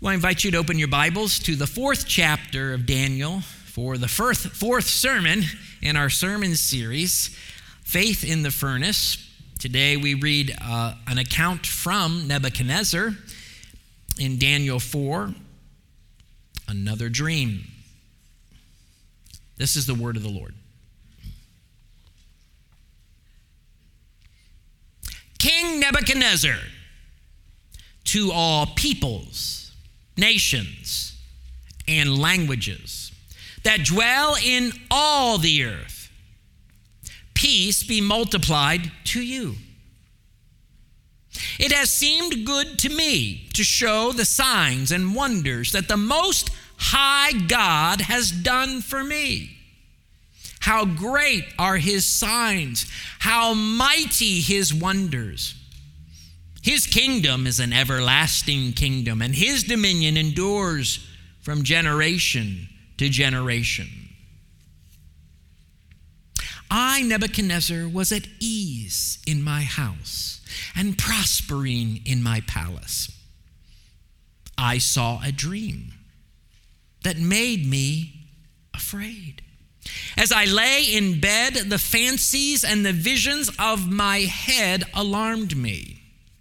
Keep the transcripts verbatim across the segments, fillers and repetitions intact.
Well, I invite you to open your Bibles to the fourth chapter of Daniel for the fourth, fourth sermon in our sermon series, Faith in the Furnace. Today we read uh, an account from Nebuchadnezzar in Daniel four, another dream. This is the word of the Lord. King Nebuchadnezzar, to all peoples, nations, and languages that dwell in all the earth, peace be multiplied to you. It has seemed good to me to show the signs and wonders that the Most High God has done for me. How great are his signs, how mighty his wonders. His kingdom is an everlasting kingdom, and his dominion endures from generation to generation. I, Nebuchadnezzar, was at ease in my house and prospering in my palace. I saw a dream that made me afraid. As I lay in bed, the fancies and the visions of my head alarmed me.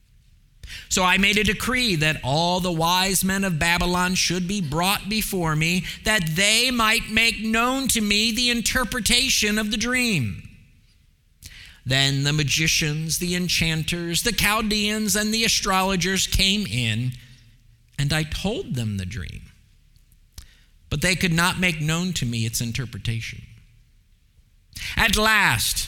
So I made a decree that all the wise men of Babylon should be brought before me, that they might make known to me the interpretation of the dream. Then the magicians, the enchanters, the Chaldeans, and the astrologers came in, and I told them the dream. But they could not make known to me its interpretation. At last,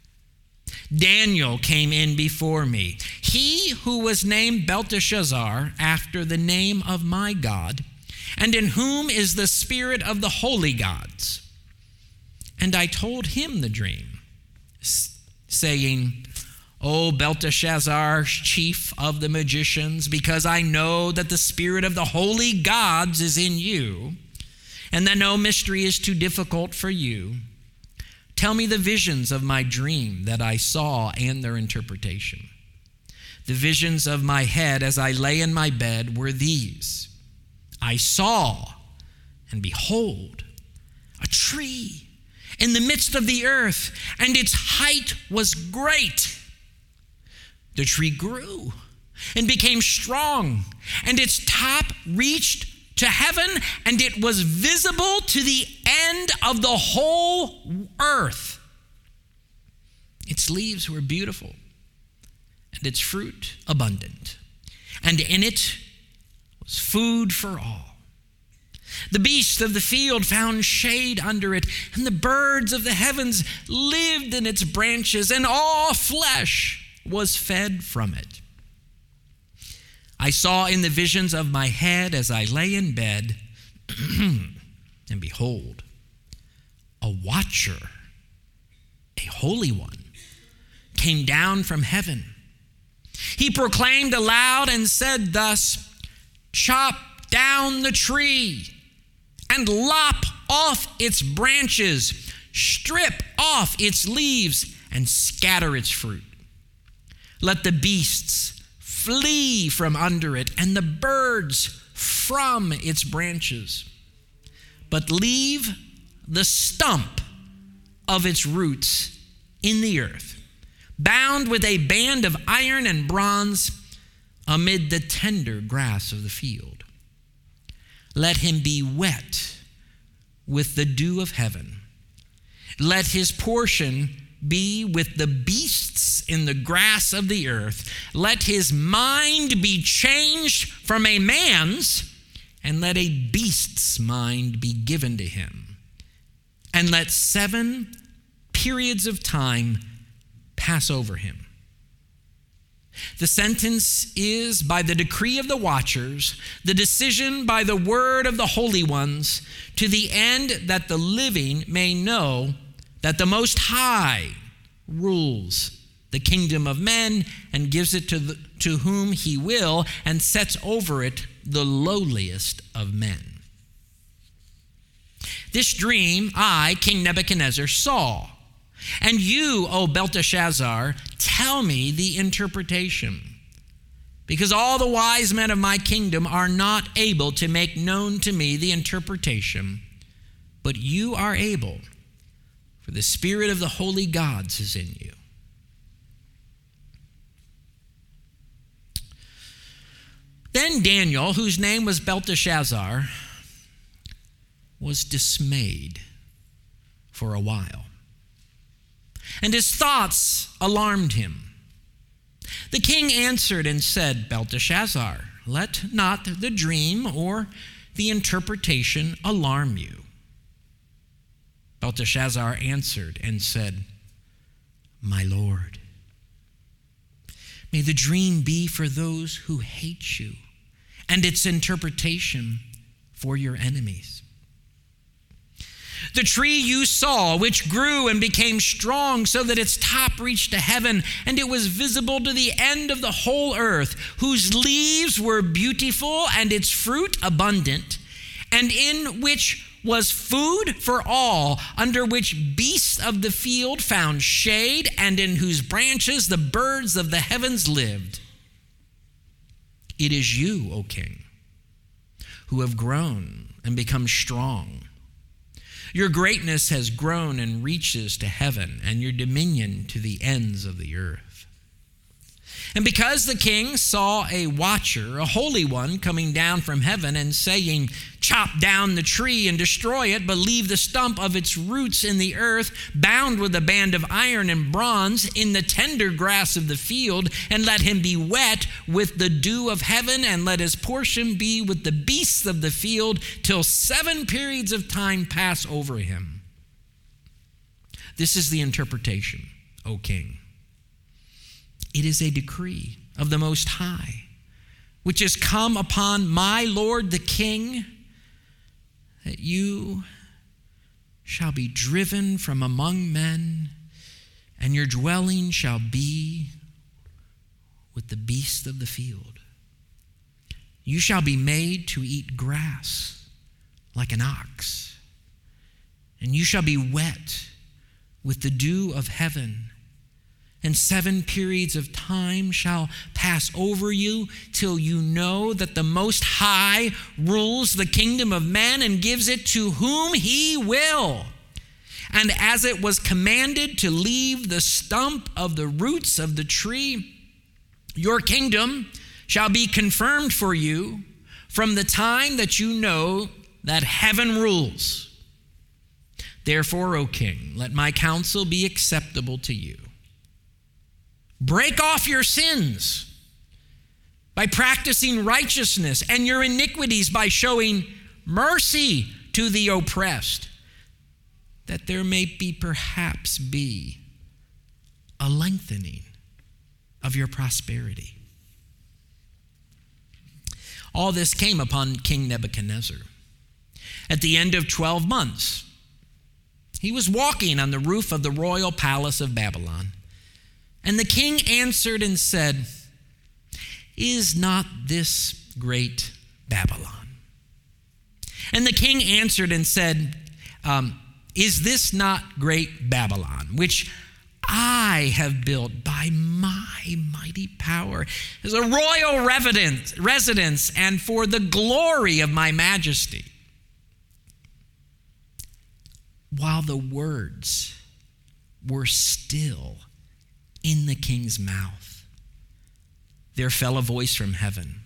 Daniel came in before me, he who was named Belteshazzar, after the name of my God, and in whom is the spirit of the holy gods. And I told him the dream, saying, O Belteshazzar, chief of the magicians, because I know that the spirit of the holy gods is in you, and that no mystery is too difficult for you, tell me the visions of my dream that I saw and their interpretation. The visions of my head as I lay in my bed were these. I saw, and behold, a tree in the midst of the earth, and its height was great. The tree grew and became strong, and its top reached to heaven, and it was visible to the end of the whole earth. Its leaves were beautiful, and its fruit abundant, and in it was food for all. The beasts of the field found shade under it, and the birds of the heavens lived in its branches, and all flesh was fed from it. I saw in the visions of my head as I lay in bed, and behold, a watcher, a holy one, came down from heaven. He proclaimed aloud and said thus, chop down the tree and lop off its branches, strip off its leaves and scatter its fruit. Let the beasts flee from under it, and the birds from its branches. But leave the stump of its roots in the earth, bound with a band of iron and bronze amid the tender grass of the field. Let him be wet with the dew of heaven. Let his portion be with the beasts in the grass of the earth. Let his mind be changed from a man's, and let a beast's mind be given to him. And let seven periods of time pass over him. The sentence is by the decree of the watchers, the decision by the word of the holy ones, to the end that the living may know that the Most High rules the kingdom of men and gives it to, the, to whom he will, and sets over it the lowliest of men. This dream I, King Nebuchadnezzar, saw, and you, O Belteshazzar, tell me the interpretation. because all the wise men of my kingdom are not able to make known to me the interpretation, but you are able, for the spirit of the holy gods is in you. Then Daniel, whose name was Belteshazzar, was dismayed for a while, and his thoughts alarmed him. The king answered and said, Belteshazzar, let not the dream or the interpretation alarm you. Belteshazzar answered and said, my lord, may the dream be for those who hate you, and its interpretation for your enemies. The tree you saw, which grew and became strong so that its top reached to heaven, and it was visible to the end of the whole earth, whose leaves were beautiful and its fruit abundant, and in which was food for all, under which beasts of the field found shade, and in whose branches the birds of the heavens lived. It is you, O king, who have grown and become strong. Your greatness has grown and reaches to heaven, and your dominion to the ends of the earth. And because the king saw a watcher, a holy one, coming down from heaven and saying, chop down the tree and destroy it, but leave the stump of its roots in the earth, bound with a band of iron and bronze in the tender grass of the field, and let him be wet with the dew of heaven, and let his portion be with the beasts of the field, till seven periods of time pass over him. This is the interpretation, O king. It is a decree of the Most High, which has come upon my lord the king, that you shall be driven from among men, and your dwelling shall be with the beasts of the field. You shall be made to eat grass like an ox, and you shall be wet with the dew of heaven. And seven periods of time shall pass over you till you know that the Most High rules the kingdom of men and gives it to whom he will. And as it was commanded to leave the stump of the roots of the tree, your kingdom shall be confirmed for you from the time that you know that heaven rules. Therefore, O king, let my counsel be acceptable to you. Break off your sins by practicing righteousness, and your iniquities by showing mercy to the oppressed, that there may be perhaps be a lengthening of your prosperity. All this came upon King Nebuchadnezzar. At the end of twelve months, he was walking on the roof of the royal palace of Babylon. And the king answered and said, is not this great Babylon? And the king answered and said, um, is this not great Babylon, which I have built by my mighty power as a royal residence, residence and for the glory of my majesty? While the words were still in the king's mouth, there fell a voice from heaven.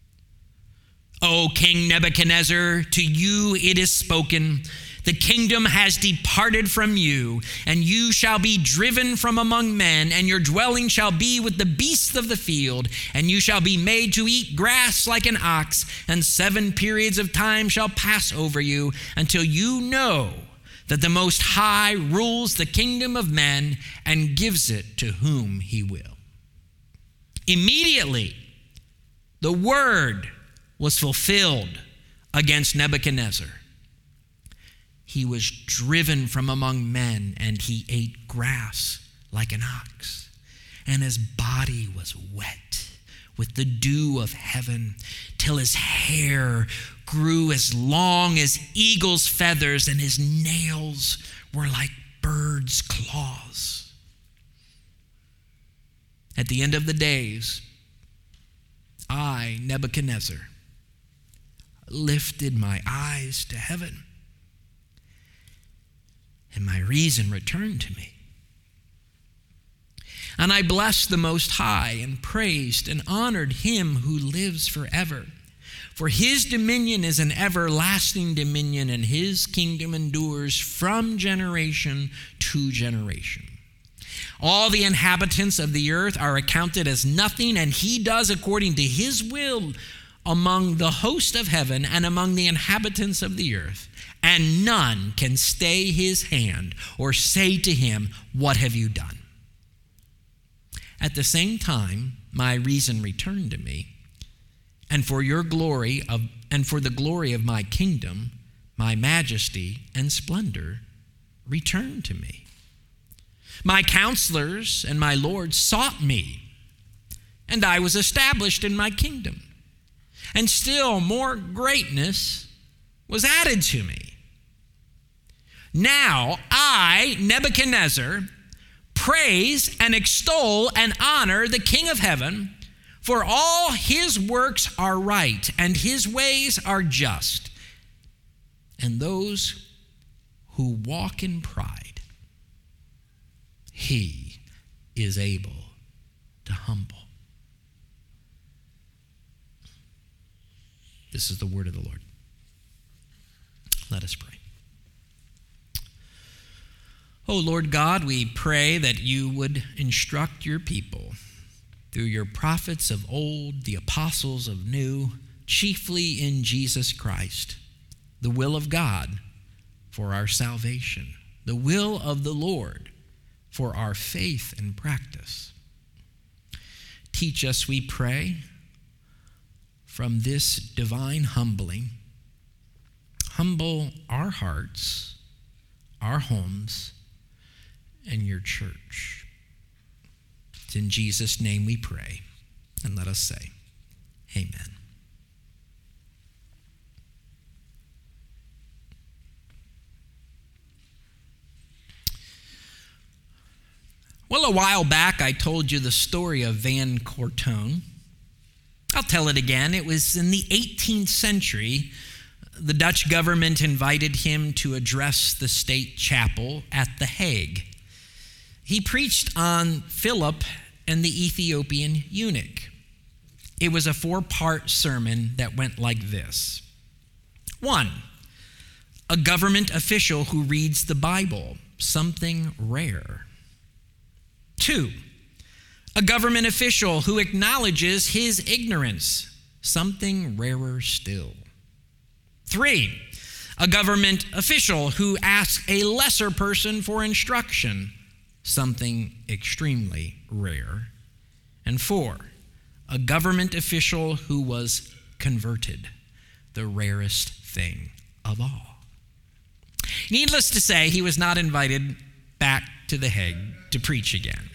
O King Nebuchadnezzar, to you it is spoken, the kingdom has departed from you, and you shall be driven from among men, and your dwelling shall be with the beasts of the field, and you shall be made to eat grass like an ox, and seven periods of time shall pass over you, until you know that the Most High rules the kingdom of men and gives it to whom he will. Immediately, the word was fulfilled against Nebuchadnezzar. He was driven from among men, and he ate grass like an ox, and his body was wet with the dew of heaven, till his hair grew as long as eagle's feathers, and his nails were like birds' claws. At the end of the days, I, Nebuchadnezzar, lifted my eyes to heaven, and my reason returned to me. And I blessed the Most High and praised and honored him who lives forever. For his dominion is an everlasting dominion, and his kingdom endures from generation to generation. All the inhabitants of the earth are accounted as nothing, and he does according to his will among the host of heaven and among the inhabitants of the earth. And none can stay his hand or say to him, "What have you done?" At the same time, my reason returned to me, and for your glory of, and for the glory of my kingdom, my majesty and splendor returned to me. My counselors and my lords sought me, and I was established in my kingdom, and still more greatness was added to me. Now I, Nebuchadnezzar, praise and extol and honor the King of heaven, for all his works are right and his ways are just. And those who walk in pride, he is able to humble. This is the word of the Lord. Let us pray. Oh Lord God, we pray that you would instruct your people through your prophets of old, the apostles of new, chiefly in Jesus Christ, the will of God for our salvation, the will of the Lord for our faith and practice. Teach us, we pray, from this divine humbling. Humble our hearts, our homes, and your church. It's in Jesus' name we pray, and let us say, amen. Well, a while back, I told you the story of Van Cortone. I'll tell it again. It was in the eighteenth century. The Dutch government invited him to address the state chapel at The Hague. He preached on Philip and the Ethiopian eunuch. It was a four-part sermon that went like this. One, a government official who reads the Bible, something rare. Two, a government official who acknowledges his ignorance, something rarer still. Three, a government official who asks a lesser person for instruction, something extremely rare. And four, a government official who was converted, the rarest thing of all. Needless to say, he was not invited back to The Hague to preach again.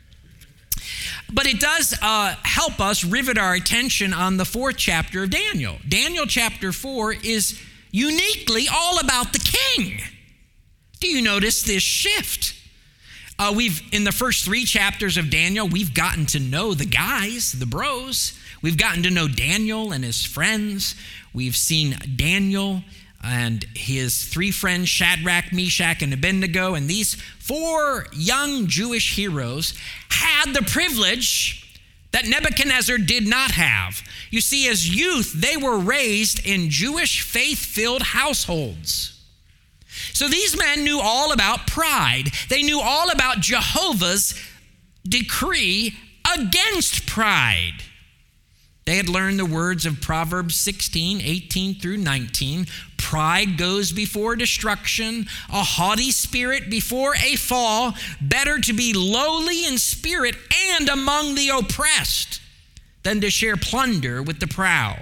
But it does uh, help us rivet our attention on the fourth chapter of Daniel. Daniel chapter four is uniquely all about the king. Do you notice this shift? Uh, we've in the first three chapters of Daniel, we've gotten to know the guys, the bros. We've gotten to know Daniel and his friends. We've seen Daniel and his three friends, Shadrach, Meshach, and Abednego. And these four young Jewish heroes had the privilege that Nebuchadnezzar did not have. You see, as youth, they were raised in Jewish faith-filled households. So these men knew all about pride. They knew all about Jehovah's decree against pride. They had learned the words of Proverbs sixteen, eighteen through nineteen. Pride goes before destruction, a haughty spirit before a fall. Better to be lowly in spirit and among the oppressed than to share plunder with the proud.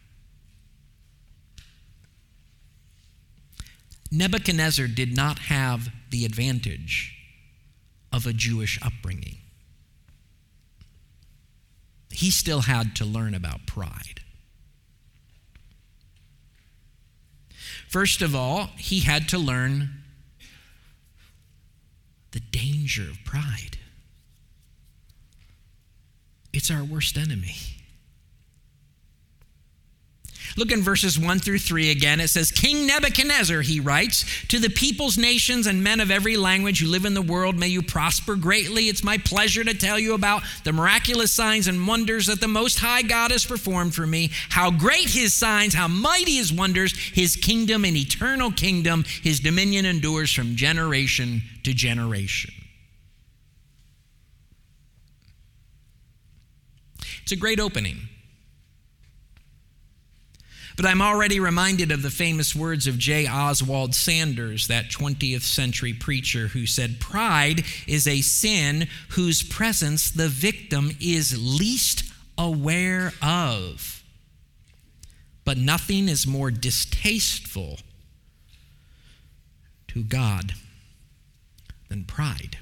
Nebuchadnezzar did not have the advantage of a Jewish upbringing. He still had to learn about pride. First of all, he had to learn the danger of pride. It's our worst enemy. Look in verses one through three again. It says, King Nebuchadnezzar, he writes, to the peoples, nations, and men of every language who live in the world, may you prosper greatly. It's my pleasure to tell you about the miraculous signs and wonders that the Most High God has performed for me. How great his signs, how mighty his wonders, his kingdom, an eternal kingdom, his dominion endures from generation to generation. It's a great opening. But I'm already reminded of the famous words of J. Oswald Sanders, that twentieth century preacher who said, pride is a sin whose presence the victim is least aware of. But nothing is more distasteful to God than pride.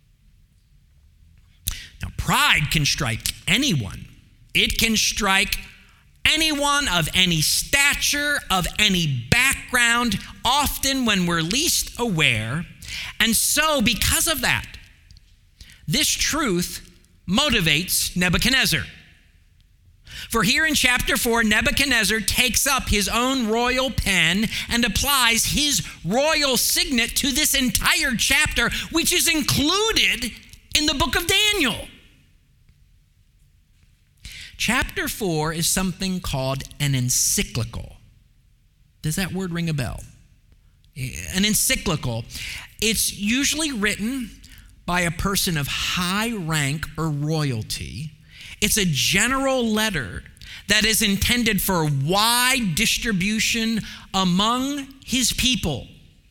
Now, pride can strike anyone. It can strike anyone of any stature, of any background, often when we're least aware. And so, because of that, this truth motivates Nebuchadnezzar. For here in chapter four, Nebuchadnezzar takes up his own royal pen and applies his royal signet to this entire chapter, which is included in the book of Daniel. Chapter four is something called an encyclical. Does that word ring a bell? An encyclical. It's usually written by a person of high rank or royalty. It's a general letter that is intended for wide distribution among his people.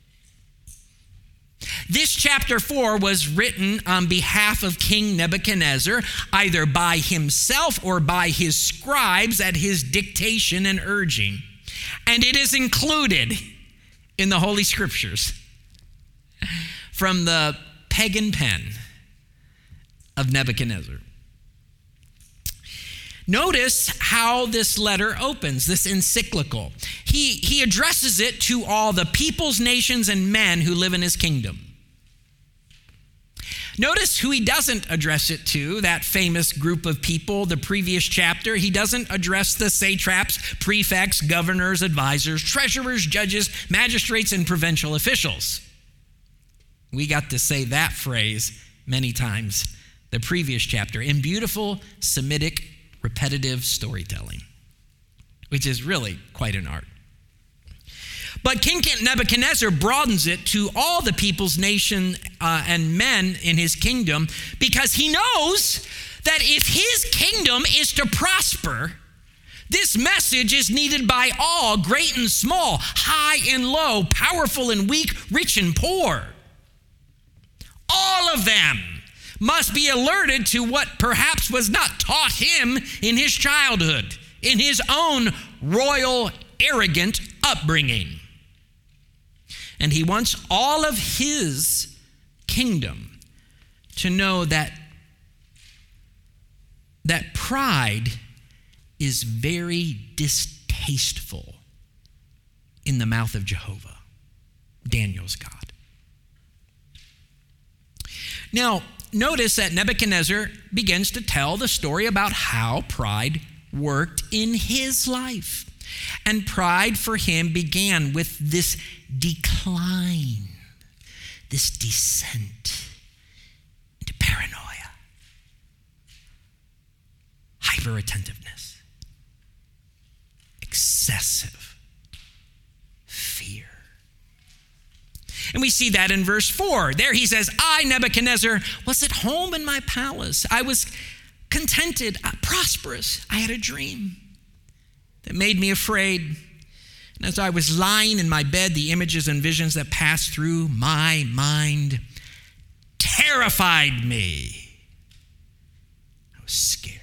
This chapter four was written on behalf of King Nebuchadnezzar, either by himself or by his scribes at his dictation and urging. And it is included in the Holy Scriptures from the pagan pen of Nebuchadnezzar. Notice how this letter opens, this encyclical. He, he addresses it to all the peoples, nations, and men who live in his kingdom. Notice who he doesn't address it to, that famous group of people, the previous chapter. He doesn't address the satraps, prefects, governors, advisors, treasurers, judges, magistrates, and provincial officials. We got to say that phrase many times, the previous chapter, in beautiful Semitic repetitive storytelling, which is really quite an art. But King Nebuchadnezzar broadens it to all the peoples, nation, uh, and men in his kingdom, because he knows that if his kingdom is to prosper, this message is needed by all, great and small, high and low, powerful and weak, rich and poor. All of them must be alerted to what perhaps was not taught him in his childhood, in his own royal, arrogant upbringing. And he wants all of his kingdom to know that, that pride is very distasteful in the mouth of Jehovah, Daniel's God. Now, notice that Nebuchadnezzar begins to tell the story about how pride worked in his life. And pride for him began with this decline, this descent into paranoia, hyper-attentiveness, excessive fear. And we see that in verse four. There he says, I, Nebuchadnezzar, was at home in my palace. I was contented, prosperous. I had a dream that made me afraid. And as I was lying in my bed, the images and visions that passed through my mind terrified me. I was scared.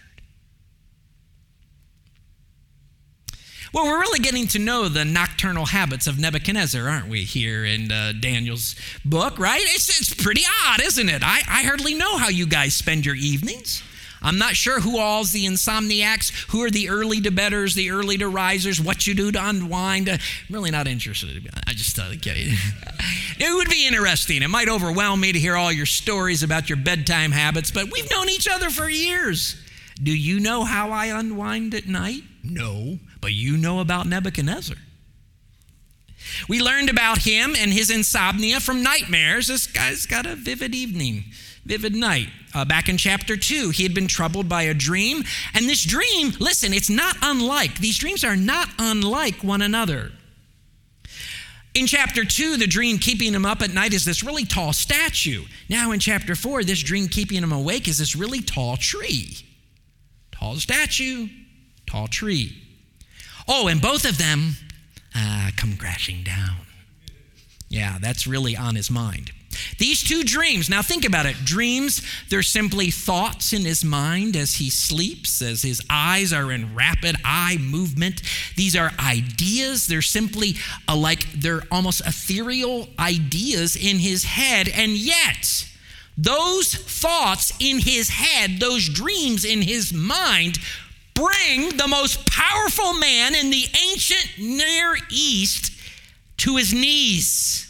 Well, we're really getting to know the nocturnal habits of Nebuchadnezzar, aren't we, here in uh, Daniel's book, right? It's, it's pretty odd, isn't it? I, I hardly know how you guys spend your evenings. I'm not sure who all's the insomniacs, who are the early to bedders, the early to risers, what you do to unwind. I'm really not interested. I just uh, get it. It would be interesting. It might overwhelm me to hear all your stories about your bedtime habits, but we've known each other for years. Do you know how I unwind at night? No, But you know about Nebuchadnezzar. We learned about him and his insomnia from nightmares. This guy's got a vivid evening, vivid night. Uh, back in chapter two, he had been troubled by a dream. And this dream, listen, it's not unlike, these dreams are not unlike one another. In chapter two, the dream keeping him up at night is this really tall statue. Now in chapter four, this dream keeping him awake is this really tall tree. Tall statue, tall tree. Oh, and both of them uh, come crashing down. Yeah, that's really on his mind. These two dreams, now think about it. Dreams, they're simply thoughts in his mind as he sleeps, as his eyes are in rapid eye movement. These are ideas. They're simply uh, like, they're almost ethereal ideas in his head. And yet, those thoughts in his head, those dreams in his mind, bring the most powerful man in the ancient Near East to his knees.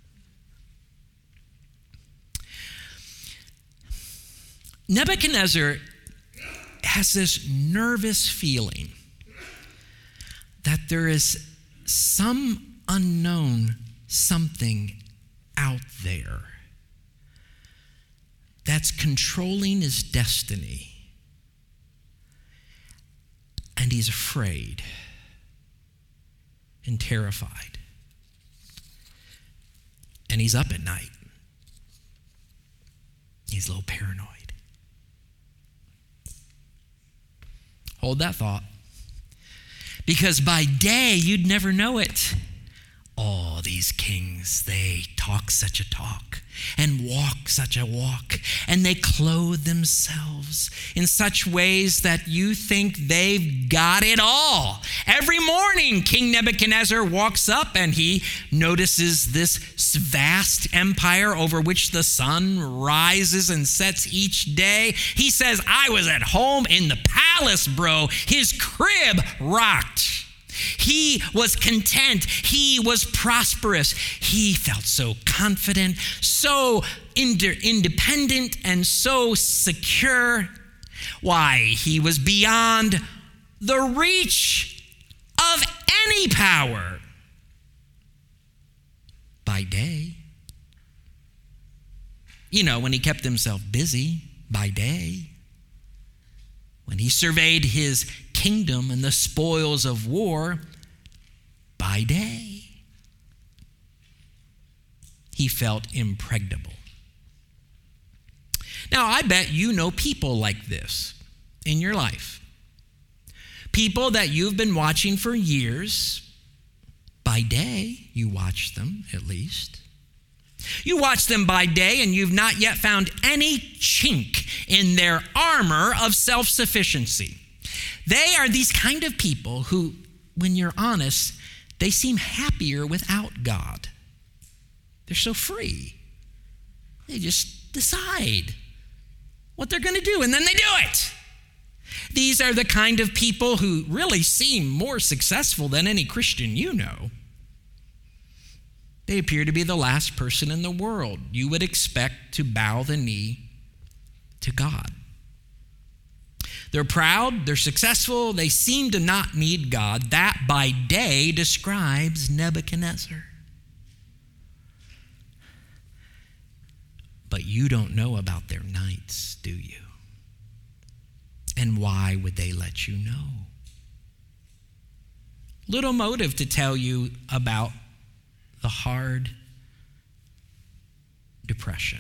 Nebuchadnezzar has this nervous feeling that there is some unknown something out there that's controlling his destiny. And he's afraid and terrified. And he's up at night. He's a little paranoid. Hold that thought. Because by day, you'd never know it. Oh, these kings, they talk such a talk and walk such a walk, and they clothe themselves in such ways that you think they've got it all. Every morning, King Nebuchadnezzar walks up and he notices this vast empire over which the sun rises and sets each day. He says, I was at home in the palace, bro. His crib rocked. He was content. He was prosperous. He felt so confident, so ind- independent, and so secure. Why, he was beyond the reach of any power. By day, you know, when he kept himself busy by day, when he surveyed his kingdom and the spoils of war by day, he felt impregnable. Now, I bet you know people like this in your life. People that you've been watching for years. By day, you watch them at least. You watch them by day and you've not yet found any chink in their armor of self-sufficiency. They are these kind of people who, when you're honest, they seem happier without God. They're so free. They just decide what they're going to do, and then they do it. These are the kind of people who really seem more successful than any Christian you know. They appear to be the last person in the world you would expect to bow the knee to God. They're proud, they're successful, they seem to not need God. That by day describes Nebuchadnezzar. But you don't know about their nights, do you? And why would they let you know? Little motive to tell you about the hard depression.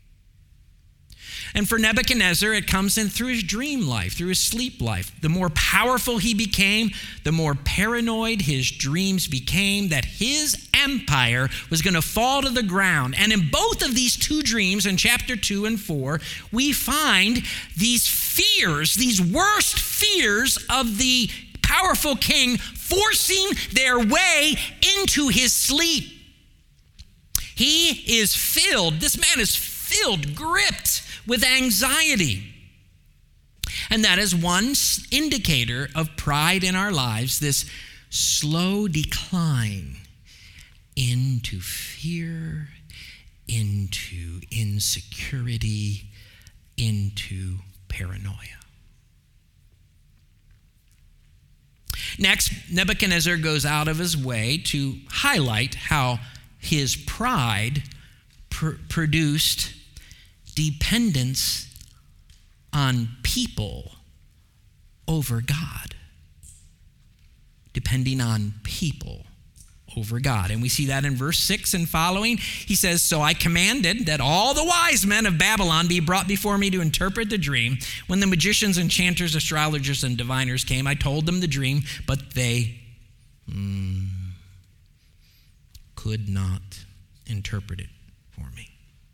And for Nebuchadnezzar, it comes in through his dream life, through his sleep life. The more powerful he became, the more paranoid his dreams became that his empire was going to fall to the ground. And in both of these two dreams, in chapter two and four, we find these fears, these worst fears of the powerful king forcing their way into his sleep. He is filled, this man is filled, gripped with anxiety. And that is one indicator of pride in our lives, this slow decline into fear, into insecurity, into paranoia. Next, Nebuchadnezzar goes out of his way to highlight how his pride pr- produced dependence on people over God. Depending on people over God. And we see that in verse six and following. He says, "So I commanded that all the wise men of Babylon be brought before me to interpret the dream. When the magicians, enchanters, astrologers, and diviners came, I told them the dream, but they mm, could not interpret it for me."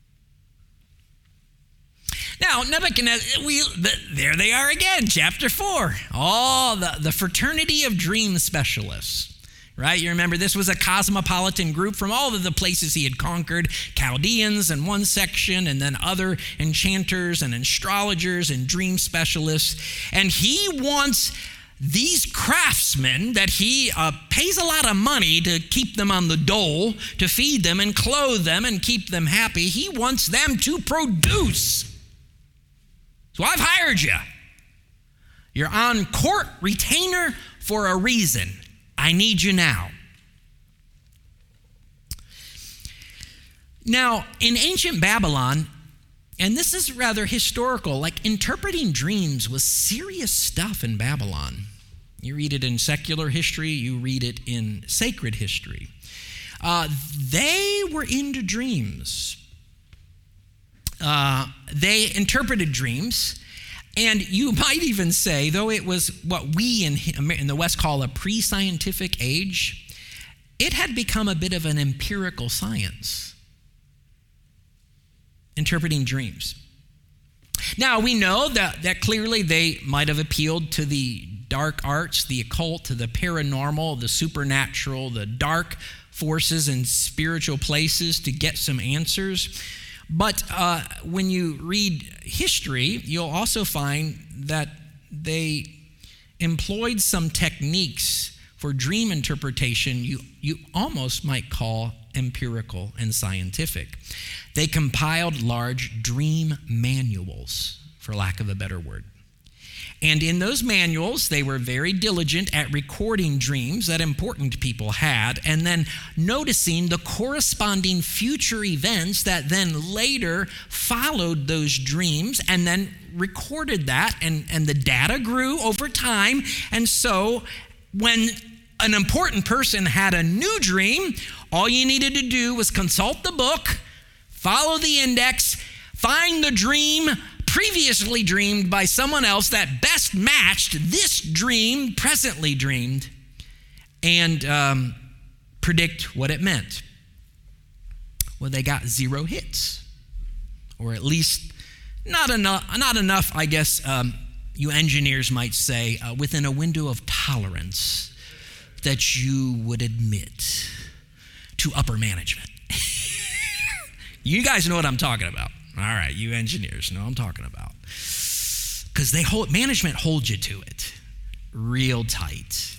Now, Nebuchadnezzar, we, the, there they are again, chapter four. Oh, the, the fraternity of dream specialists. Right? You remember this was a cosmopolitan group from all of the places he had conquered. Chaldeans in one section, and then other enchanters and astrologers and dream specialists. And he wants these craftsmen that he uh, pays a lot of money to keep them on the dole, to feed them and clothe them and keep them happy. He wants them to produce. So I've hired you. You're on court retainer for a reason. I need you now. Now, in ancient Babylon, and this is rather historical, like interpreting dreams was serious stuff in Babylon. You read it in secular history, you read it in sacred history. Uh, they were into dreams. Uh, they interpreted dreams. And you might even say, though it was what we in, in the West call a pre-scientific age, it had become a bit of an empirical science, interpreting dreams. Now, we know that, that clearly they might have appealed to the dark arts, the occult, to the paranormal, the supernatural, the dark forces and spiritual places to get some answers. But uh, when you read history, you'll also find that they employed some techniques for dream interpretation you, you almost might call empirical and scientific. They compiled large dream manuals, for lack of a better word. And in those manuals, they were very diligent at recording dreams that important people had and then noticing the corresponding future events that then later followed those dreams and then recorded that. And, and the data grew over time. And so when an important person had a new dream, all you needed to do was consult the book, follow the index, find the dream previously dreamed by someone else that best matched this dream presently dreamed, and um, predict what it meant. Well, they got zero hits, or at least not enough, not enough, I guess um, you engineers might say, uh, within a window of tolerance that you would admit to upper management. You guys know what I'm talking about. All right, you engineers know what I'm talking about. Because they hold, management holds you to it real tight.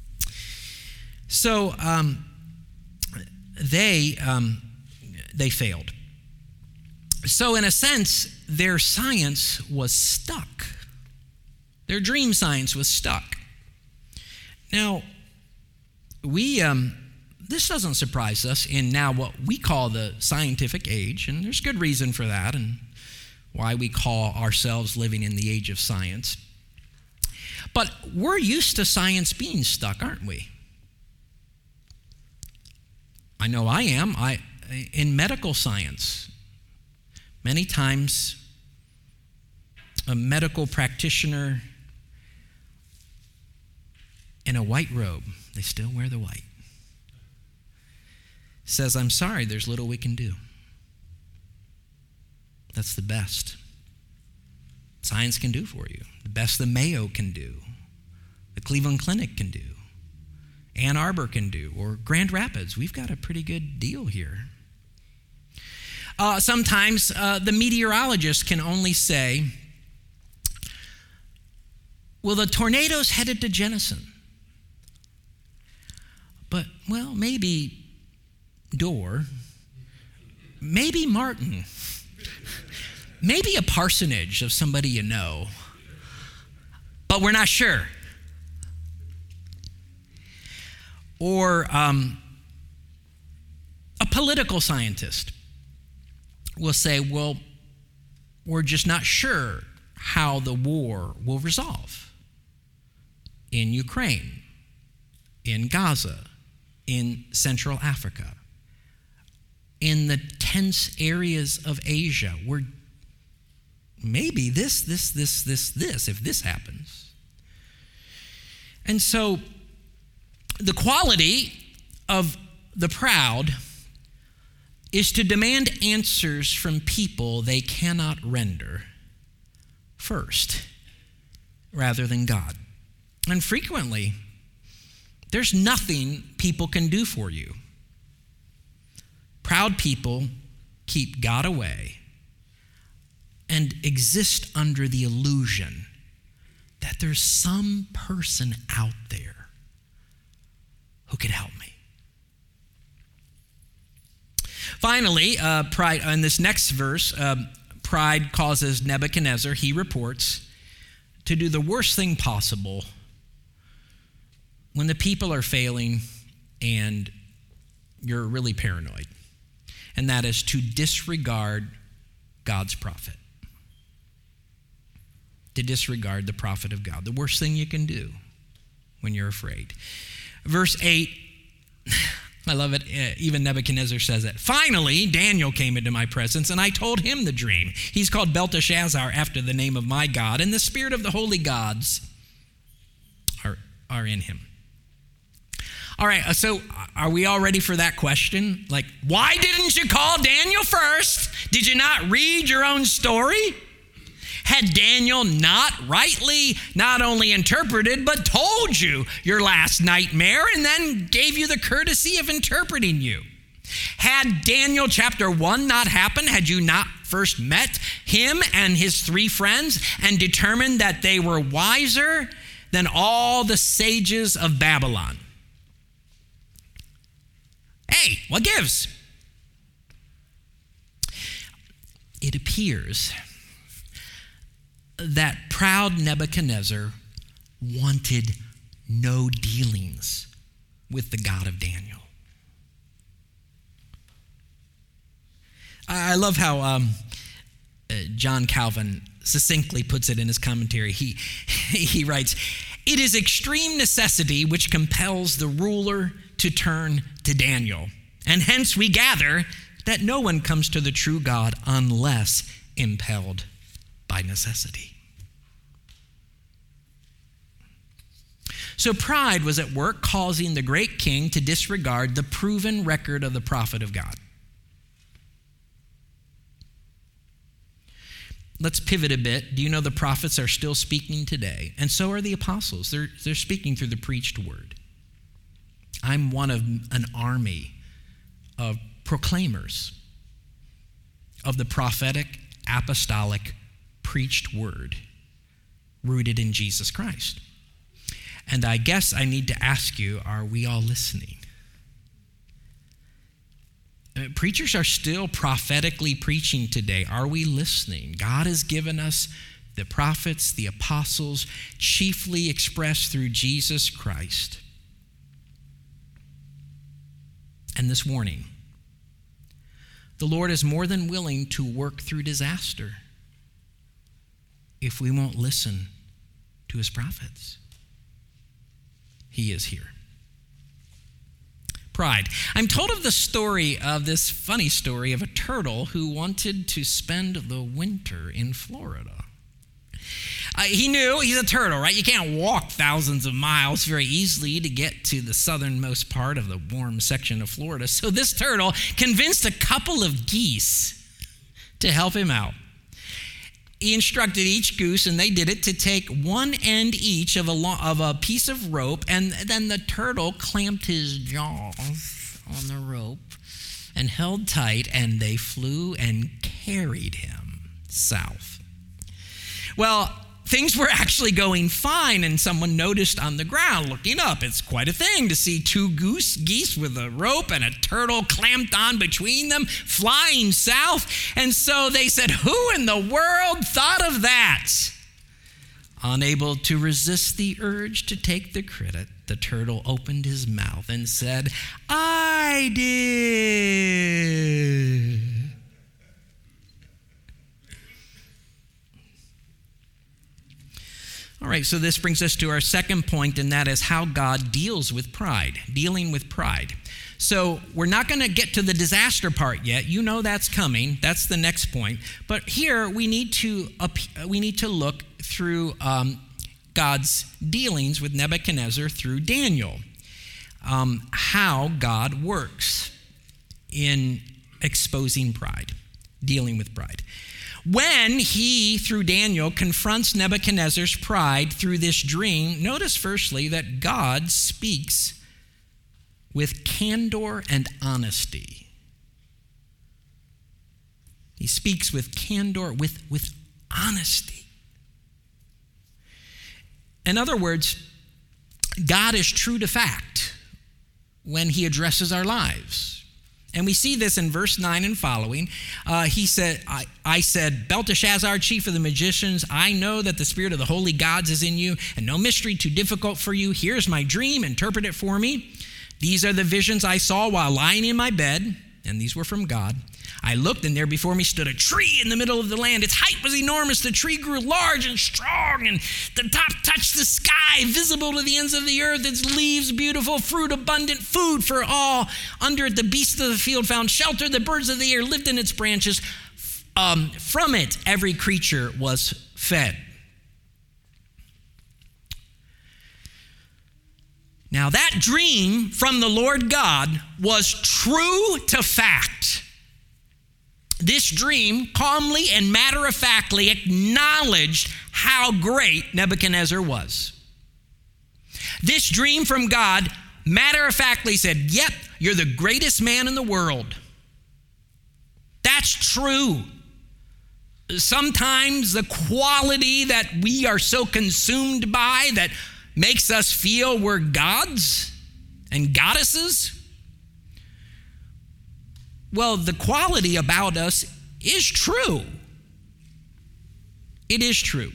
So um, they um, they failed. So in a sense, their science was stuck. Their dream science was stuck. Now, we um, this doesn't surprise us in now what we call the scientific age, and there's good reason for that and why we call ourselves living in the age of science. But we're used to science being stuck, aren't we? I know I am. I in medical science, many times a medical practitioner in a white robe, they still wear the white, says, "I'm sorry, there's little we can do." That's the best science can do for you. The best the Mayo can do, the Cleveland Clinic can do, Ann Arbor can do, or Grand Rapids. We've got a pretty good deal here. Uh, sometimes uh, the meteorologist can only say, well, the tornado's headed to Jenison. But, well, maybe Dorr, maybe Martin, maybe a parsonage of somebody you know, but we're not sure. Or um, a political scientist will say, well, we're just not sure how the war will resolve in Ukraine, in Gaza, in Central Africa, in the tense areas of Asia, where maybe this, this, this, this, this, if this happens. And so the quality of the proud is to demand answers from people they cannot render first, rather than God. And frequently, there's nothing people can do for you. Proud people keep God away and exist under the illusion that there's some person out there who can help me. Finally, uh, pride, in this next verse, um, pride causes Nebuchadnezzar, he reports, to do the worst thing possible when the people are failing and you're really paranoid, and that is to disregard God's prophet. To disregard the prophet of God. The worst thing you can do when you're afraid. Verse eight, I love it. Even Nebuchadnezzar says it. Finally, Daniel came into my presence, and I told him the dream. He's called Belteshazzar after the name of my God, and the spirit of the holy gods are, are in him. All right, so are we all ready for that question? Like, why didn't you call Daniel first? Did you not read your own story? Had Daniel not rightly not only interpreted, but told you your last nightmare and then gave you the courtesy of interpreting you? Had Daniel chapter one not happened, had you not first met him and his three friends and determined that they were wiser than all the sages of Babylon? Hey, what gives? It appears that proud Nebuchadnezzar wanted no dealings with the God of Daniel. I love how um, uh, John Calvin succinctly puts it in his commentary. He, he writes, "It is extreme necessity which compels the ruler to turn to Daniel, and hence we gather that no one comes to the true God unless impelled by necessity." So pride was at work, causing the great king to disregard the proven record of the prophet of God. Let's pivot a bit. Do you know the prophets are still speaking today? And so are the apostles. They're, they're speaking through the preached word. I'm one of an army of proclaimers of the prophetic, apostolic, preached word rooted in Jesus Christ. And I guess I need to ask you, are we all listening? Uh, preachers are still prophetically preaching today. Are we listening? God has given us the prophets, the apostles, chiefly expressed through Jesus Christ. And this warning, the Lord is more than willing to work through disaster if we won't listen to his prophets. He is here. Pride. I'm told of the story of this funny story of a turtle who wanted to spend the winter in Florida. Uh, he knew, he's a turtle, right? You can't walk thousands of miles very easily to get to the southernmost part of the warm section of Florida. So this turtle convinced a couple of geese to help him out. He instructed each goose, and they did it, to take one end each of a, lo- of a piece of rope, and then the turtle clamped his jaws on the rope and held tight, and they flew and carried him south. Well, things were actually going fine, and someone noticed on the ground, looking up. It's quite a thing to see two goose, geese with a rope and a turtle clamped on between them, flying south. And so they said, who in the world thought of that? Unable to resist the urge to take the credit, the turtle opened his mouth and said, I did. All right, so this brings us to our second point, and that is how God deals with pride, dealing with pride. So we're not going to get to the disaster part yet. You know that's coming. That's the next point. But here we need to we need to look through um, God's dealings with Nebuchadnezzar through Daniel, um, how God works in exposing pride, dealing with pride. When he, through Daniel, confronts Nebuchadnezzar's pride through this dream, notice firstly that God speaks with candor and honesty. He speaks with candor, with, with honesty. In other words, God is true to fact when he addresses our lives. And we see this in verse nine and following. Uh, he said, I, I said, Belteshazzar, chief of the magicians, I know that the spirit of the holy gods is in you, and no mystery too difficult for you. Here's my dream, interpret it for me. These are the visions I saw while lying in my bed, and these were from God. I looked, and there before me stood a tree in the middle of the land. Its height was enormous. The tree grew large and strong, and the top touched the sky, visible to the ends of the earth. Its leaves beautiful, fruit abundant, food for all. Under it the beasts of the field found shelter. The birds of the air lived in its branches. Um, from it every creature was fed. Now that dream from the Lord God was true to fact. This dream calmly and matter-of-factly acknowledged how great Nebuchadnezzar was. This dream from God matter-of-factly said, yep, you're the greatest man in the world. That's true. Sometimes the quality that we are so consumed by that makes us feel we're gods and goddesses, well, the quality about us is true. It is true.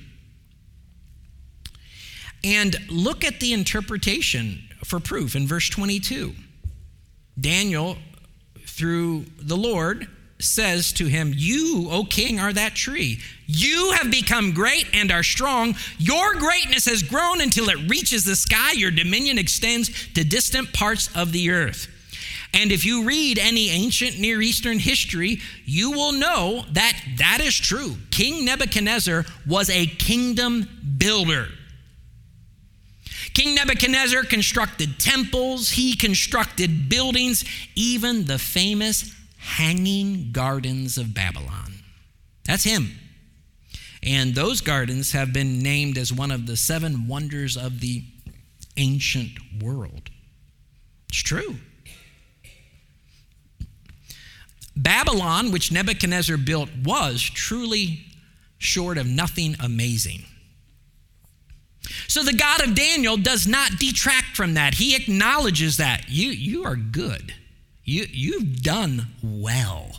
And look at the interpretation for proof in verse twenty-two. Daniel, through the Lord, says to him, you, O king, are that tree. You have become great and are strong. Your greatness has grown until it reaches the sky. Your dominion extends to distant parts of the earth. And if you read any ancient Near Eastern history, you will know that that is true. King Nebuchadnezzar was a kingdom builder. King Nebuchadnezzar constructed temples. He constructed buildings, even the famous Hanging Gardens of Babylon. That's him. And those gardens have been named as one of the seven wonders of the ancient world. It's true. Babylon, which Nebuchadnezzar built, was truly short of nothing amazing. So the God of Daniel does not detract from that. He acknowledges that you, you are good. You, you've done well.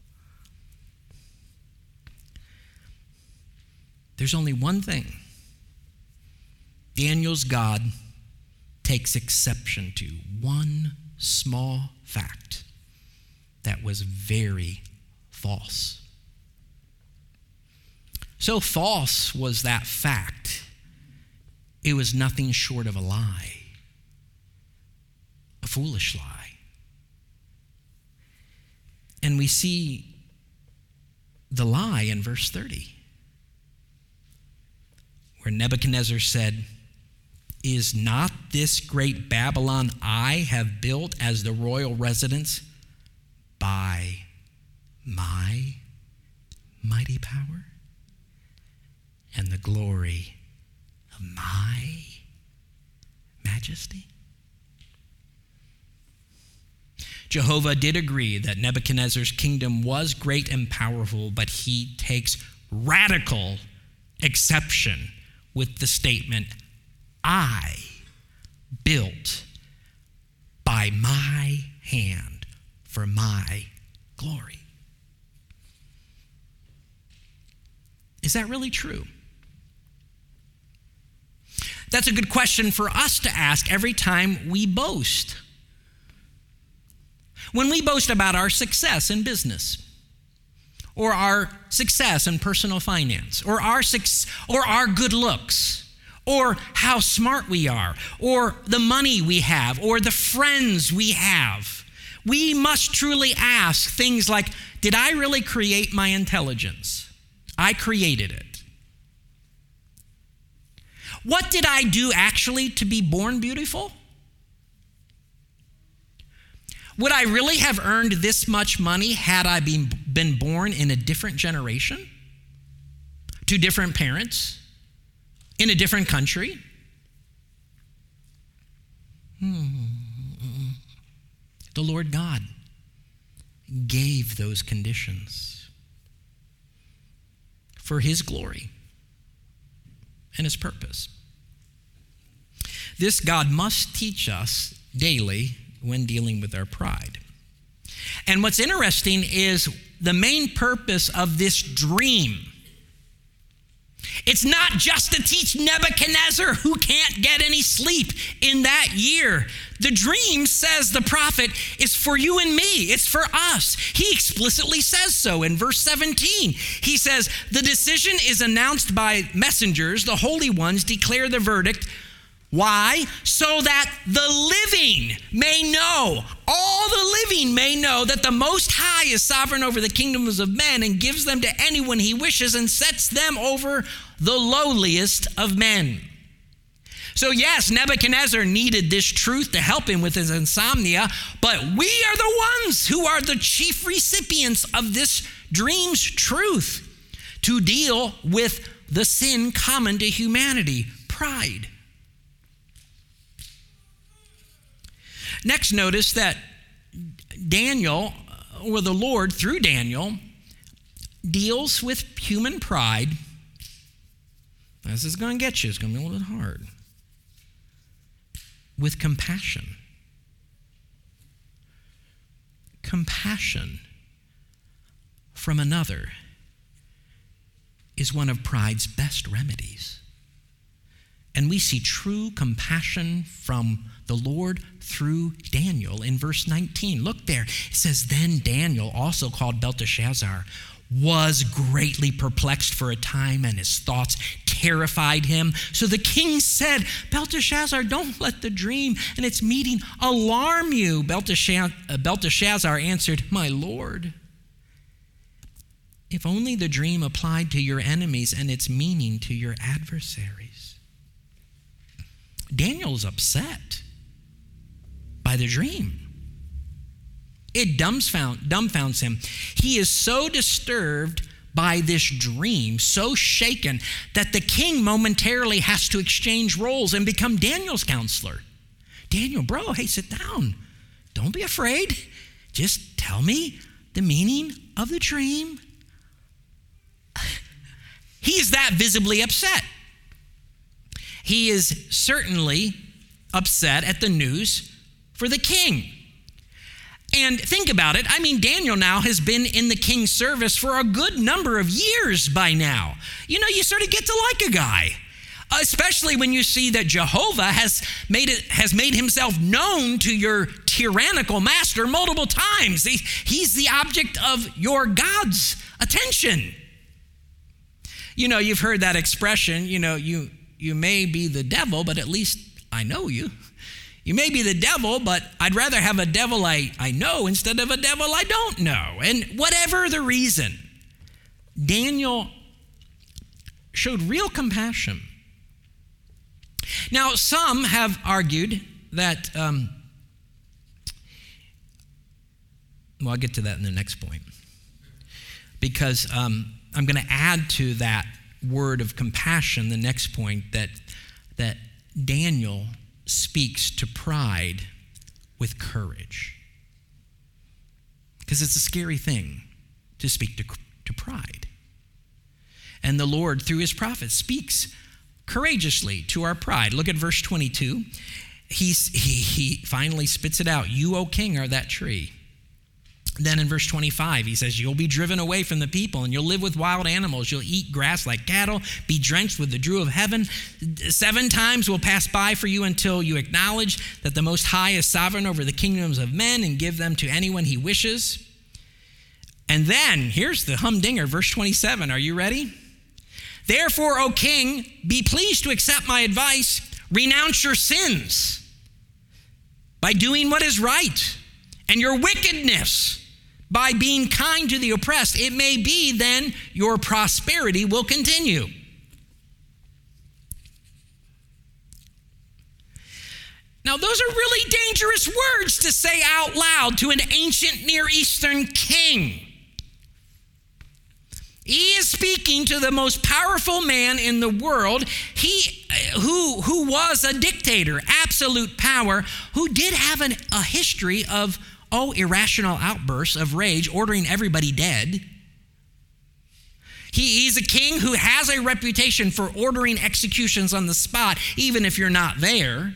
There's only one thing Daniel's God takes exception to, one small fact that was very false. So false was that fact, it was nothing short of a lie, a foolish lie. And we see the lie in verse thirty, where Nebuchadnezzar said, is not this great Babylon I have built as the royal residence by my mighty power and the glory of my majesty? Jehovah did agree that Nebuchadnezzar's kingdom was great and powerful, but he takes radical exception with the statement, I built by my hand for my glory. Is that really true? That's a good question for us to ask every time we boast. When we boast about our success in business, or our success in personal finance, or our suc- or our good looks, or how smart we are, or the money we have, or the friends we have, we must truly ask things like, did I really create my intelligence? I created it. What did I do actually to be born beautiful? Would I really have earned this much money had I been, been born in a different generation, to different parents, in a different country? Hmm. The Lord God gave those conditions for his glory and his purpose. This God must teach us daily when dealing with our pride. And what's interesting is the main purpose of this dream. It's not just to teach Nebuchadnezzar, who can't get any sleep in that year. The dream, says the prophet, is for you and me. It's for us. He explicitly says so in verse seventeen. He says, the decision is announced by messengers. The holy ones declare the verdict. Why? So that the living may know, all the living may know that the Most High is sovereign over the kingdoms of men and gives them to anyone he wishes and sets them over the lowliest of men. So yes, Nebuchadnezzar needed this truth to help him with his insomnia, but we are the ones who are the chief recipients of this dream's truth to deal with the sin common to humanity, pride. Next, notice that Daniel, or the Lord through Daniel, deals with human pride. This is going to get you. It's going to be a little bit hard. With compassion. Compassion from another is one of pride's best remedies. And we see true compassion from the Lord through Daniel in verse nineteen. Look there. It says, then Daniel, also called Belteshazzar, was greatly perplexed for a time, and his thoughts terrified him. So the king said, Belteshazzar, don't let the dream and its meaning alarm you. Belteshazzar answered, my lord, if only the dream applied to your enemies and its meaning to your adversaries. Daniel's upset by the dream. It dumbfound, dumbfounds him. He is so disturbed by this dream, so shaken, that the king momentarily has to exchange roles and become Daniel's counselor. Daniel, bro, hey, sit down. Don't be afraid. Just tell me the meaning of the dream. He is that visibly upset. He is certainly upset at the news for the king. And think about it. I mean, Daniel now has been in the king's service for a good number of years by now. You know, you sort of get to like a guy, especially when you see that Jehovah has made it has made himself known to your tyrannical master multiple times. He, he's the object of your God's attention. You know, you've heard that expression, you know, you you may be the devil, but at least I know you. You may be the devil, but I'd rather have a devil I, I know instead of a devil I don't know. And whatever the reason, Daniel showed real compassion. Now, some have argued that, um, well, I'll get to that in the next point, because um, I'm going to add to that word of compassion the next point, that that Daniel speaks to pride with courage. Because it's a scary thing to speak to, to pride. And the Lord, through his prophet, speaks courageously to our pride. Look at verse twenty-two. He's, he, he finally spits it out. You, O king, are that tree. Then in verse twenty-five, he says, you'll be driven away from the people and you'll live with wild animals. You'll eat grass like cattle, be drenched with the dew of heaven. Seven times will pass by for you until you acknowledge that the Most High is sovereign over the kingdoms of men and give them to anyone he wishes. And then, here's the humdinger, verse twenty-seven. Are you ready? Therefore, O king, be pleased to accept my advice. Renounce your sins by doing what is right, and your wickedness by being kind to the oppressed. It may be then your prosperity will continue. Now, those are really dangerous words to say out loud to an ancient Near Eastern king. He is speaking to the most powerful man in the world, he who, who was a dictator, absolute power, who did have an, a history of, oh, irrational outbursts of rage, ordering everybody dead. He, he's a king who has a reputation for ordering executions on the spot, even if you're not there.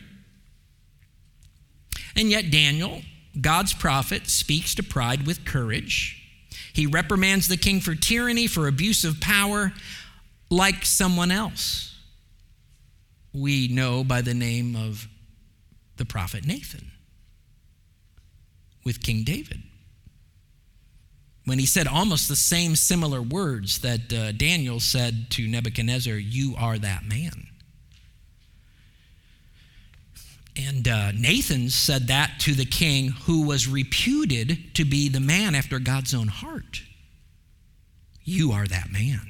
And yet Daniel, God's prophet, speaks to pride with courage. He reprimands the king for tyranny, for abuse of power, like someone else we know by the name of the prophet Nathan with King David. When he said almost the same similar words that uh, Daniel said to Nebuchadnezzar, you are that man. And uh, Nathan said that to the king who was reputed to be the man after God's own heart. You are that man.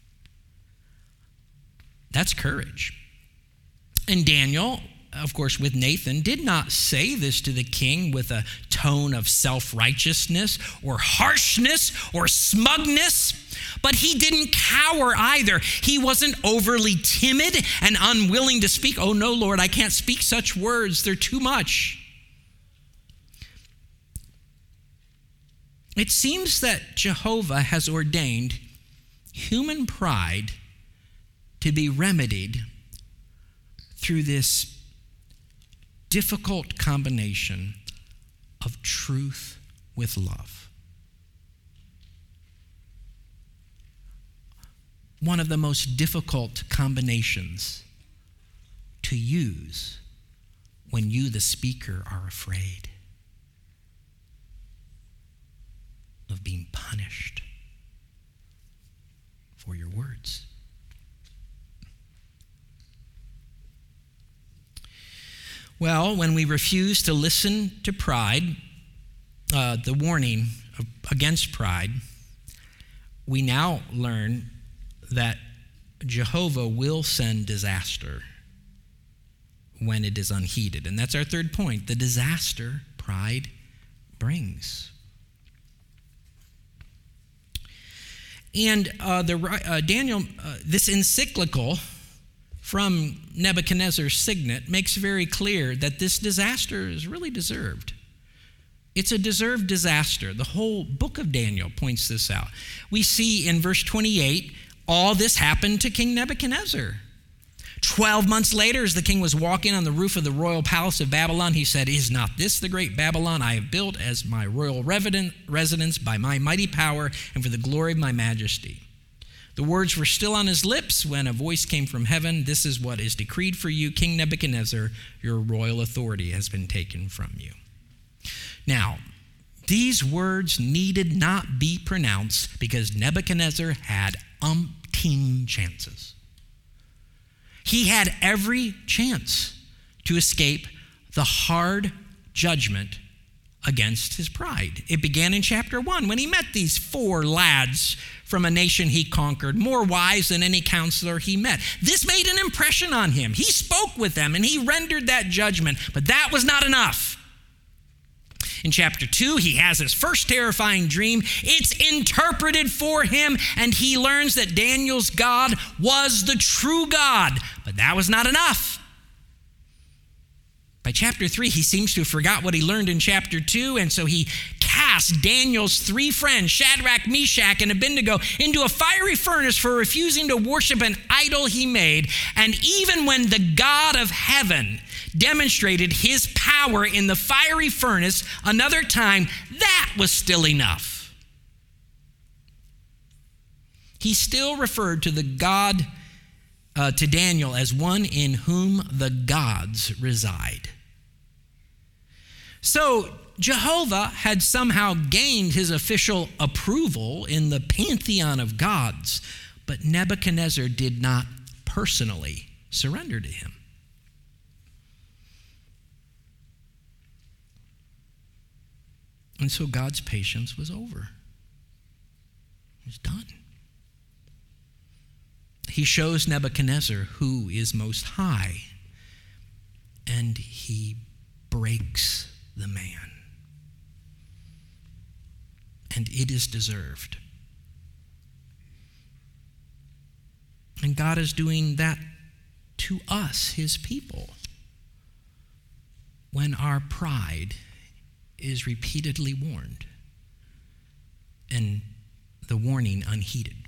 That's courage. And Daniel, of course, with Nathan, did not say this to the king with a tone of self-righteousness or harshness or smugness, but he didn't cower either. He wasn't overly timid and unwilling to speak. Oh, no, Lord, I can't speak such words. They're too much. It seems that Jehovah has ordained human pride to be remedied through this difficult combination of truth with love. One of the most difficult combinations to use when you, the speaker, are afraid of being punished for your words. Well, when we refuse to listen to pride, uh, the warning of, against pride, we now learn that Jehovah will send disaster when it is unheeded. And that's our third point, the disaster pride brings. And uh, the uh, Daniel, uh, this encyclical from Nebuchadnezzar's signet makes very clear that this disaster is really deserved. It's a deserved disaster. The whole book of Daniel points this out. We see in verse twenty-eight, all this happened to King Nebuchadnezzar. Twelve months later, as the king was walking on the roof of the royal palace of Babylon, he said, is not this the great Babylon I have built as my royal residence by my mighty power and for the glory of my majesty? The words were still on his lips when a voice came from heaven. This is what is decreed for you, King Nebuchadnezzar. Your royal authority has been taken from you. Now, these words needed not be pronounced because Nebuchadnezzar had umpteen chances. He had every chance to escape the hard judgment against his pride. It began in chapter one when he met these four lads from a nation he conquered, more wise than any counselor he met. This made an impression on him. He spoke with them and he rendered that judgment, but that was not enough. In chapter two, he has his first terrifying dream. It's interpreted for him, and he learns that Daniel's God was the true God, but that was not enough. By chapter three, he seems to have forgot what he learned in chapter two, and so he cast Daniel's three friends, Shadrach, Meshach, and Abednego, into a fiery furnace for refusing to worship an idol he made. And even when the God of heaven demonstrated his power in the fiery furnace another time, that was still enough. He still referred to the God, uh, to Daniel as one in whom the gods reside. So Jehovah had somehow gained his official approval in the pantheon of gods, but Nebuchadnezzar did not personally surrender to him. And so God's patience was over. It was done. He shows Nebuchadnezzar who is most high, and he breaks the man. And it is deserved. And God is doing that to us, his people, when our pride is repeatedly warned and the warning unheeded.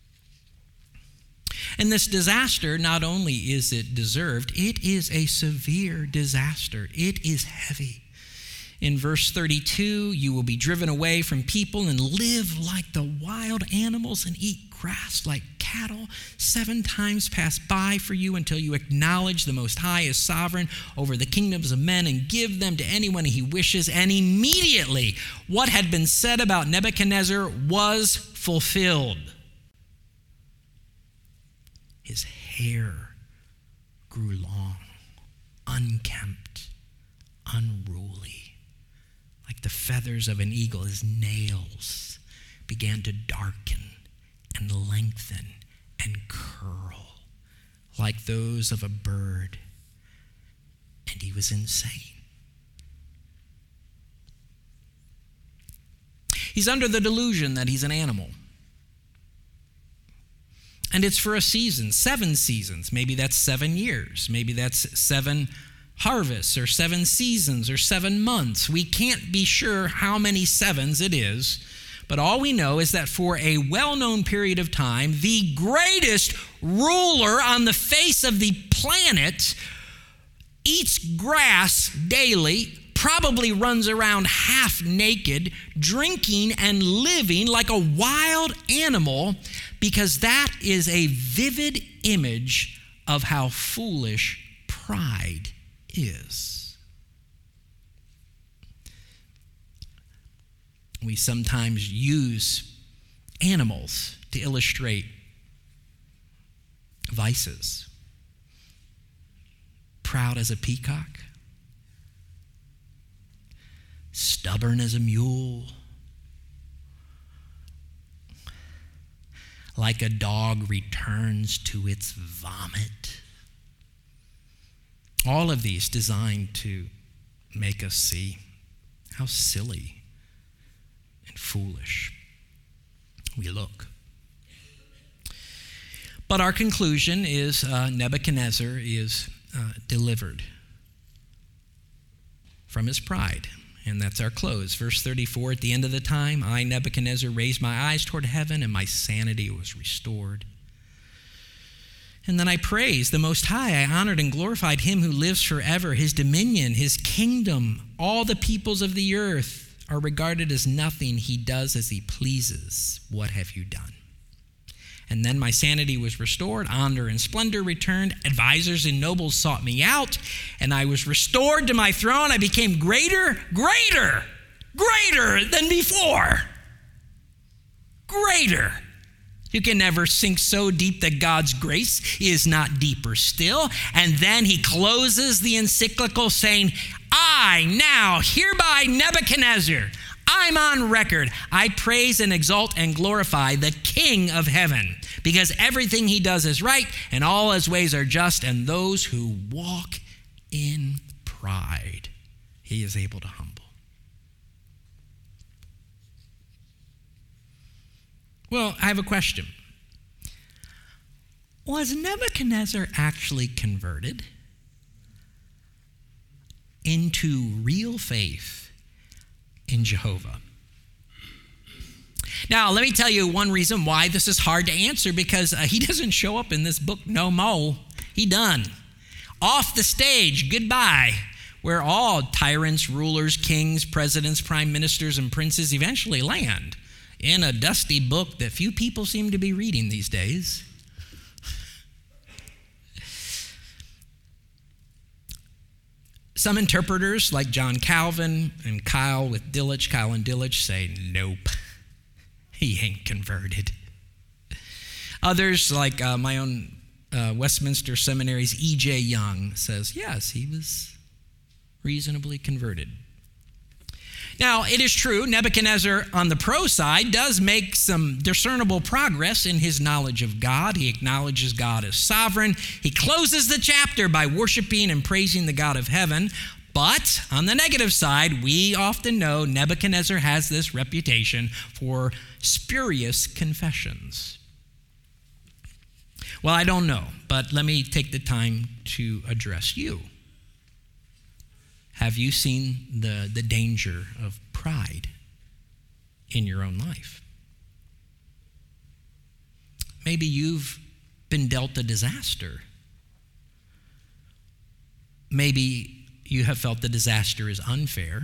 And this disaster, not only is it deserved, it is a severe disaster. It is heavy. In verse thirty-two, you will be driven away from people and live like the wild animals and eat grass like cattle. Seven times pass by for you until you acknowledge the Most High as sovereign over the kingdoms of men and give them to anyone he wishes. And immediately, what had been said about Nebuchadnezzar was fulfilled. His hair grew long, unkempt, unruly. Like the feathers of an eagle, his nails began to darken and lengthen and curl like those of a bird. And he was insane. He's under the delusion that he's an animal. And it's for a season, seven seasons. Maybe that's seven years. Maybe that's seven harvests or seven seasons or seven months. We can't be sure how many sevens it is, but all we know is that for a well-known period of time, the greatest ruler on the face of the planet eats grass daily, probably runs around half naked, drinking and living like a wild animal, because that is a vivid image of how foolish pride is. We sometimes use animals to illustrate vices. Proud as a peacock, stubborn as a mule, like a dog returns to its vomit. All of these designed to make us see how silly and foolish we look. But our conclusion is uh, Nebuchadnezzar is uh, delivered from his pride. And that's our close. Verse thirty-four, at the end of the time, I, Nebuchadnezzar, raised my eyes toward heaven, and my sanity was restored. And then I praised the Most High. I honored and glorified him who lives forever. His dominion, his kingdom, all the peoples of the earth are regarded as nothing. He does as he pleases. What have you done? And then my sanity was restored, honor and splendor returned, advisors and nobles sought me out, and I was restored to my throne. I became greater, greater, greater than before. Greater. You can never sink so deep that God's grace is not deeper still. And then he closes the encyclical saying, I now hereby Nebuchadnezzar, I'm on record. I praise and exalt and glorify the King of heaven, because everything he does is right and all his ways are just, and those who walk in pride, he is able to humble. Well, I have a question. Was Nebuchadnezzar actually converted into real faith in Jehovah? Now, let me tell you one reason why this is hard to answer, because uh, he doesn't show up in this book no more. He done. Off the stage, goodbye. where all tyrants, rulers, kings, presidents, prime ministers, and princes eventually land, in a dusty book that few people seem to be reading these days. Some interpreters, like John Calvin and Kyle with Delitzsch, Kyle and Delitzsch, say, nope, he ain't converted. Others, like uh, my own uh, Westminster Seminary's E J Young, says, yes, he was reasonably converted. Now, it is true, Nebuchadnezzar on the pro side does make some discernible progress in his knowledge of God. He acknowledges God as sovereign. He closes the chapter by worshiping and praising the God of heaven. But on the negative side, we often know Nebuchadnezzar has this reputation for spurious confessions. Well, I don't know, but let me take the time to address you. Have you seen the, the danger of pride in your own life? Maybe you've been dealt a disaster. Maybe you have felt the disaster is unfair.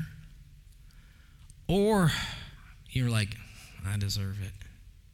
Or you're like, I deserve it.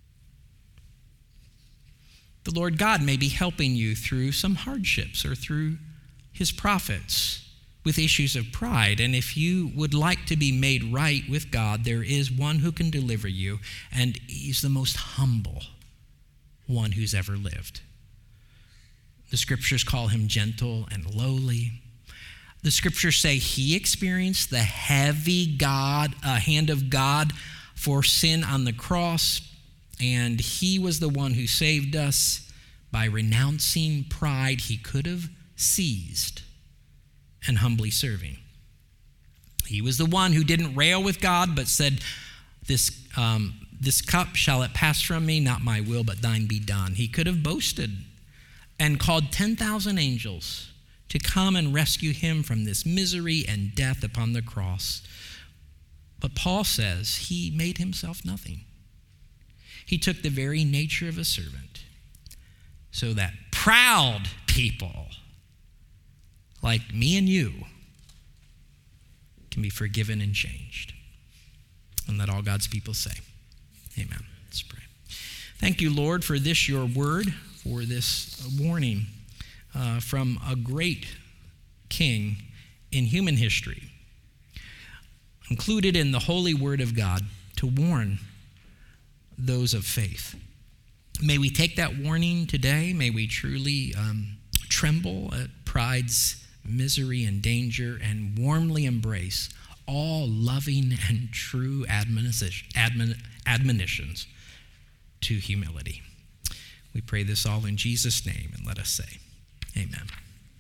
The Lord God may be helping you through some hardships or through his prophets with issues of pride. And if you would like to be made right with God, there is one who can deliver you, and he's the most humble one who's ever lived. The scriptures call him gentle and lowly. The scriptures say he experienced the heavy God, uh, hand of God for sin on the cross, and he was the one who saved us by renouncing pride he could have seized and humbly serving. He was the one who didn't rail with God, but said, this, um, this cup, shall it pass from me? Not my will, but thine be done. He could have boasted and called ten thousand angels to come and rescue him from this misery and death upon the cross. But Paul says he made himself nothing. He took the very nature of a servant, so that proud people like me and you can be forgiven and changed. And let all God's people say, amen. Let's pray. Thank you, Lord, for this, your word, for this warning uh, from a great king in human history, included in the holy word of God to warn those of faith. May we take that warning today. May we truly um, tremble at pride's misery and danger and warmly embrace all loving and true admonition, admon, admonitions to humility. We pray this all in Jesus' name, and let us say, amen.